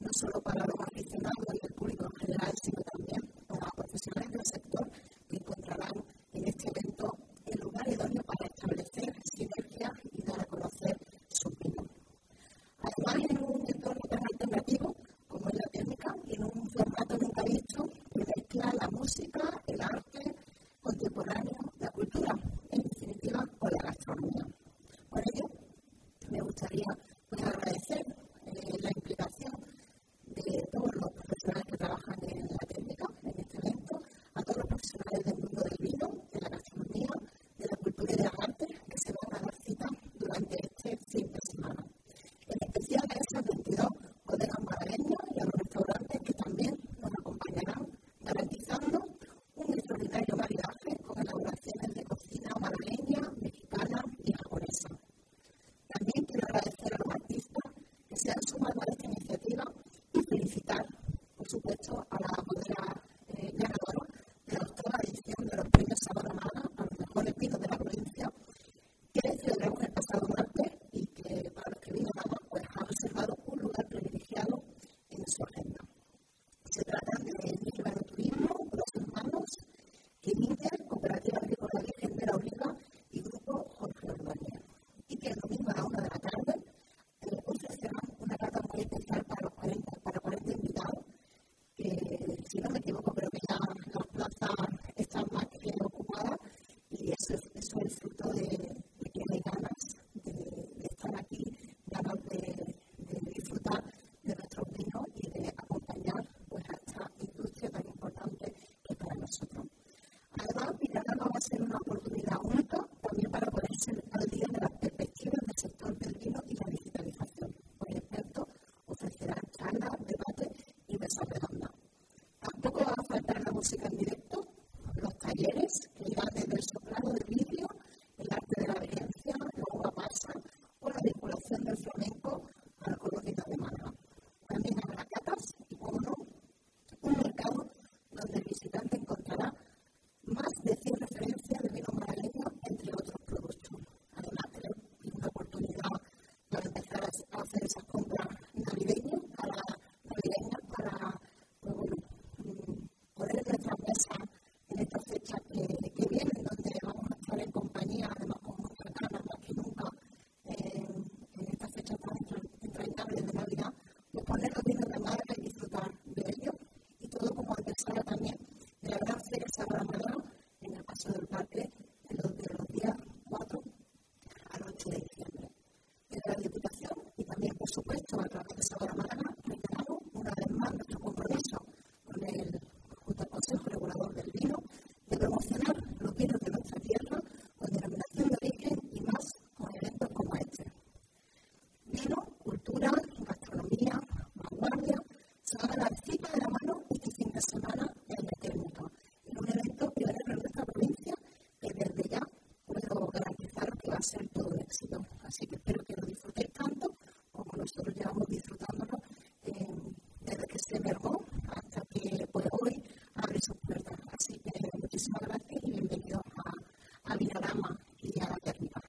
solo para los aficionados y el público en general, sino también para profesionales del sector que encontrarán en este evento el lugar idóneo para establecer sinergias y dar a conocer sus vinos. Además, en un entorno tan alternativo como es la técnica y en un formato nunca visto que mezcla la música, el arte contemporáneo, la cultura, en definitiva, con la gastronomía. Por ello, me gustaría agradecer la implicación de todos los profesionales que trabajan en la técnica, en este evento, a todos los profesionales del mundo del vino, de la gastronomía, de la cultura y de las artes que se van a dar cita durante este fin de semana. En especial a esas 22 bodegas malagueñas y a los restaurantes que también nos acompañarán, garantizando un extraordinario maridaje con elaboraciones de cocina malagueña, mexicana y japonesa. También quiero agradecer a los artistas que se han sumado a esta iniciativa y felicitar, por supuesto, a la bodega ganadora de la 8ª edición de los premios Sabor Málaga a los mejores vinos de la provincia, que celebramos el pasado martes y que para los que vienen a pues ha reservado un lugar privilegiado en su agenda. Se trata de Nieva de Turismo, Dos Hermanos, Quiminder, Cooperativa Agrícola Virgen de la Oliva y Grupo Jorge Ordóñez. Y que el domingo a la 1 de la tarde ofrecerán una carta muy especial para 40 invitados, que si no me equivoco creo que ya las plazas están más que ocupadas y eso es el fruto de que hay ganas de estar aquí, ganas de disfrutar de nuestros vinos y de acompañar pues, a esta industria tan importante que es para nosotros. Además, Villagrana va a ser una oportunidad única también para ponerse al día de las perspectivas del sector del vino y la digitalización. Los expertos ofrecerán charlas, debates y mesas redondas. Tampoco va a faltar la música en directo, los talleres que irán desde el soprano del vidrio, el arte de la vigencia, la uva pasa o la vinculación del flamenco al colorido de Málaga. También habrá catas y, como no, un mercado donde el visitante encontrará más de 100 referencias de vino malagueño, entre otros productos. Además, es una oportunidad para empezar a hacer esas compras navideñas para poner en nuestras mesas en estas fechas que vienen, donde vamos a estar en compañía, además con muchas ganas más que nunca, en estas fechas tan entrañables de Navidad, pues poner los vinos de Málaga y disfrutar de ellos, y todo como antesala también de la gran feria Sabor Málaga en el Paso del Parque de los días 4 al 8 de diciembre. Desde la Diputación y también, por supuesto, a través de Sabor Málaga, reiteramos una vez más nuestro compromiso junto al Consejo Regulador del Vino de promocionar los vinos de nuestra tierra con denominación de origen y más con eventos como este. Vino, cultura, gastronomía, vanguardia, se van a dar cita de la mano este fin de semana en la técnica, en un evento pionero en nuestra provincia que desde ya puedo garantizaros que va a ser todo un éxito. Así que espero que